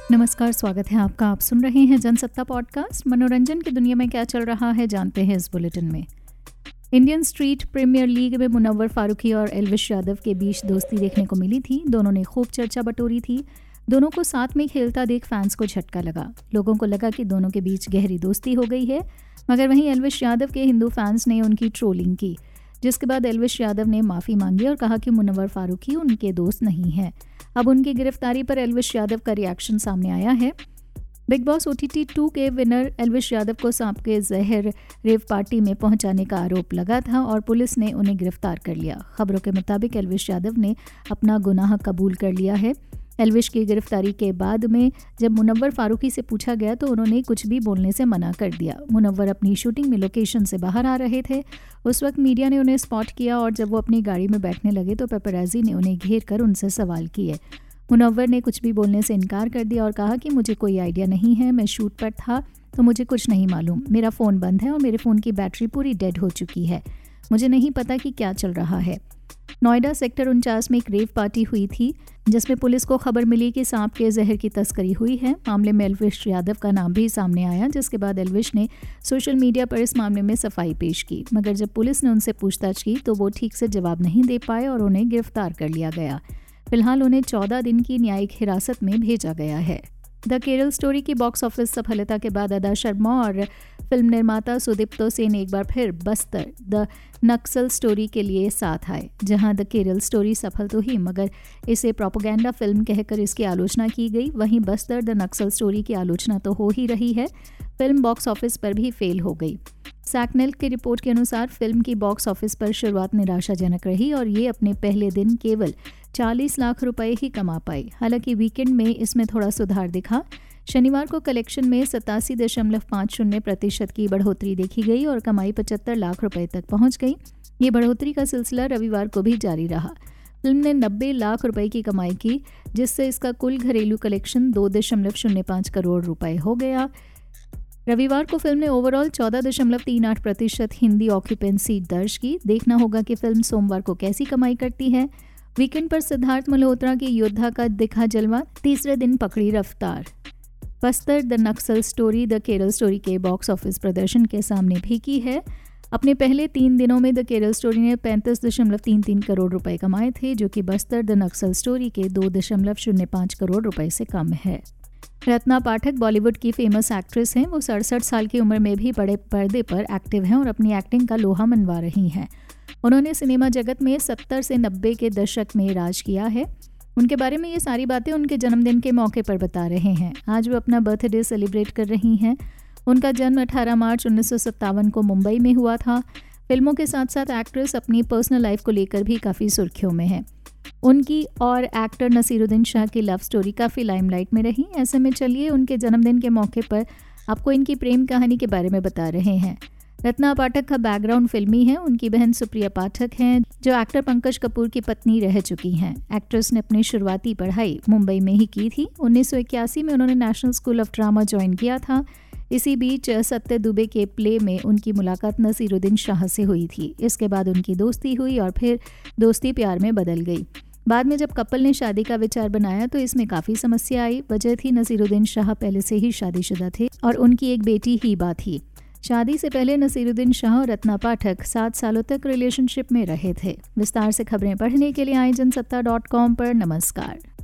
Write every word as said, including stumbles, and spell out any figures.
नमस्कार, स्वागत है आपका। आप सुन रहे हैं जनसत्ता पॉडकास्ट। मनोरंजन की दुनिया में क्या चल रहा है जानते हैं इस बुलेटिन में। इंडियन स्ट्रीट प्रीमियर लीग में मुनव्वर फारूकी और एल्विश यादव के बीच दोस्ती देखने को मिली थी। दोनों ने खूब चर्चा बटोरी थी। दोनों को साथ में खेलता देख फैंस को झटका लगा। लोगों को लगा कि दोनों के बीच गहरी दोस्ती हो गई है, मगर वहीं एल्विश यादव के हिंदू फैंस ने उनकी ट्रोलिंग की, जिसके बाद एल्विश यादव ने माफ़ी मांगी और कहा कि मुनव्वर फारूकी उनके दोस्त नहीं हैं। अब उनकी गिरफ्तारी पर एल्विश यादव का रिएक्शन सामने आया है। बिग बॉस ओटीटी टू के विनर एल्विश यादव को सांप के जहर रेव पार्टी में पहुंचाने का आरोप लगा था और पुलिस ने उन्हें गिरफ्तार कर लिया। खबरों के मुताबिक एल्विश यादव ने अपना गुनाह कबूल कर लिया है। एल्विश की गिरफ्तारी के बाद में जब मुनव्वर फारूकी से पूछा गया तो उन्होंने कुछ भी बोलने से मना कर दिया। मुनव्वर अपनी शूटिंग में लोकेशन से बाहर आ रहे थे। उस वक्त मीडिया ने उन्हें स्पॉट किया और जब वो अपनी गाड़ी में बैठने लगे तो पेपराजी ने उन्हें घेर कर उनसे सवाल किए। मुनव्वर ने कुछ भी बोलने से इनकार कर दिया और कहा कि मुझे कोई आइडिया नहीं है, मैं शूट पर था तो मुझे कुछ नहीं मालूम। मेरा फ़ोन बंद है और मेरे फ़ोन की बैटरी पूरी डेड हो चुकी है। मुझे नहीं पता कि क्या चल रहा है। नोएडा सेक्टर उनचास में एक रेव पार्टी हुई थी जिसमें पुलिस को खबर मिली कि सांप के जहर की तस्करी हुई है। मामले में एल्विश यादव का नाम भी सामने आया, जिसके बाद एल्विश ने सोशल मीडिया पर इस मामले में सफाई पेश की, मगर जब पुलिस ने उनसे पूछताछ की तो वो ठीक से जवाब नहीं दे पाए और उन्हें गिरफ्तार कर लिया गया। फिलहाल उन्हें चौदह दिन की न्यायिक हिरासत में भेजा गया है। द केरल स्टोरी की बॉक्स ऑफिस सफलता के बाद अदा शर्मा और फिल्म निर्माता सुदीप्तो सेन एक बार फिर बस्तर द नक्सल स्टोरी के लिए साथ आए। जहां द केरल स्टोरी सफल तो ही, मगर इसे प्रोपेगेंडा फिल्म कहकर इसकी आलोचना की गई। वहीं बस्तर द नक्सल स्टोरी की आलोचना तो हो ही रही है, फिल्म बॉक्स ऑफिस पर भी फेल हो गई। सैकनेल की रिपोर्ट के अनुसार फिल्म की बॉक्स ऑफिस पर शुरुआत निराशाजनक रही और ये अपने पहले दिन केवल चालीस लाख रुपए ही कमा पाई। हालांकि वीकेंड में इसमें थोड़ा सुधार दिखा। शनिवार को कलेक्शन में सतासी दशमलव पाँच शून्य प्रतिशत की बढ़ोतरी देखी गई और कमाई पचहत्तर लाख रुपए तक पहुंच गई। ये बढ़ोतरी का सिलसिला रविवार को भी जारी रहा। फिल्म ने नब्बे लाख रुपए की कमाई की, जिससे इसका कुल घरेलू कलेक्शन दो दशमलव शून्य पाँच करोड़ रुपए हो गया। रविवार को फिल्म ने ओवरऑल चौदह दशमलव तीन आठ प्रतिशत हिंदी ऑक्यूपेंसी दर्ज की। देखना होगा कि फिल्म सोमवार को कैसी कमाई करती है। वीकेंड पर सिद्धार्थ मल्होत्रा की योद्धा का दिखा जलवा, तीसरे दिन पकड़ी रफ्तार। Bastar the Naxal story the Kerala story के बॉक्स ऑफिस प्रदर्शन के सामने भी की है। अपने पहले तीन दिनों में द केरल स्टोरी ने पैंतीस दशमलव तीन तीन करोड़ रुपए कमाए थे, जो कि बस्तर द नक्सल स्टोरी के दो दशमलव शून्य पाँच करोड़ रुपए से कम है। रत्ना पाठक बॉलीवुड की फेमस एक्ट्रेस हैं। वो सड़सठ साल की उम्र में भी बड़े पर्दे पर एक्टिव हैं और अपनी एक्टिंग का लोहा मनवा रही हैं। उन्होंने सिनेमा जगत में सत्तर से नब्बे के दशक में राज किया है। उनके बारे में ये सारी बातें उनके जन्मदिन के मौके पर बता रहे हैं। आज वो अपना बर्थडे सेलिब्रेट कर रही हैं। उनका जन्म अठारह मार्च उन्नीस सौ सत्तावन को मुंबई में हुआ था। फिल्मों के साथ साथ एक्ट्रेस अपनी पर्सनल लाइफ को लेकर भी काफ़ी सुर्खियों में है। उनकी और एक्टर नसीरुद्दीन शाह की लव स्टोरी काफ़ी लाइमलाइट में रही। ऐसे में चलिए उनके जन्मदिन के मौके पर आपको इनकी प्रेम कहानी के बारे में बता रहे हैं। रत्ना पाठक का बैकग्राउंड फिल्मी है। उनकी बहन सुप्रिया पाठक हैं, जो एक्टर पंकज कपूर की पत्नी रह चुकी हैं। एक्ट्रेस ने अपनी शुरुआती पढ़ाई मुंबई में ही की थी। उन्नीस सौ इक्यासी में उन्होंने National School of Drama join किया था। इसी बीच सत्य दुबे के प्ले में उनकी मुलाकात नसीरुद्दीन शाह से हुई थी। इसके बाद उनकी दोस्ती हुई और फिर दोस्ती प्यार में बदल गई। बाद में जब कपल ने शादी का विचार बनाया तो इसमें काफ़ी समस्या आई। वजह थी नसीरुद्दीन शाह पहले से ही शादीशुदा थे और उनकी एक बेटी हिबा थी। शादी से पहले नसीरुद्दीन शाह और रत्ना पाठक सात सालों तक रिलेशनशिप में रहे थे। विस्तार से खबरें पढ़ने के लिए आए जनसत्ता डॉट कॉम पर। नमस्कार।